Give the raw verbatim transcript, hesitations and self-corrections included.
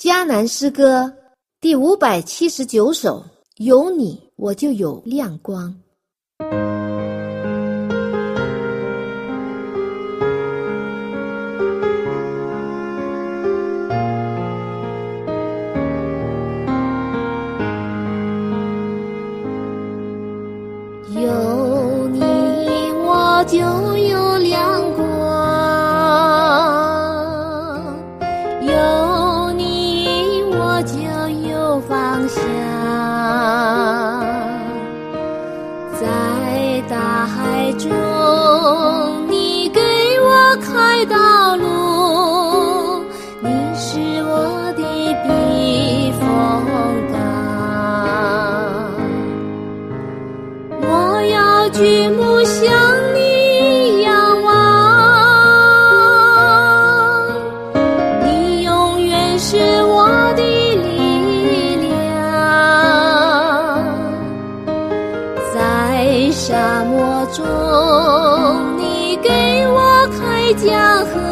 迦南诗歌第五百七十九首，有你我就有亮光。有你我就有亮光，有你我就有方向，在大海中你给我开道路，你是我的避风港，我要举目向你仰望，你永远是我的力量，在沙漠中你给我开江河，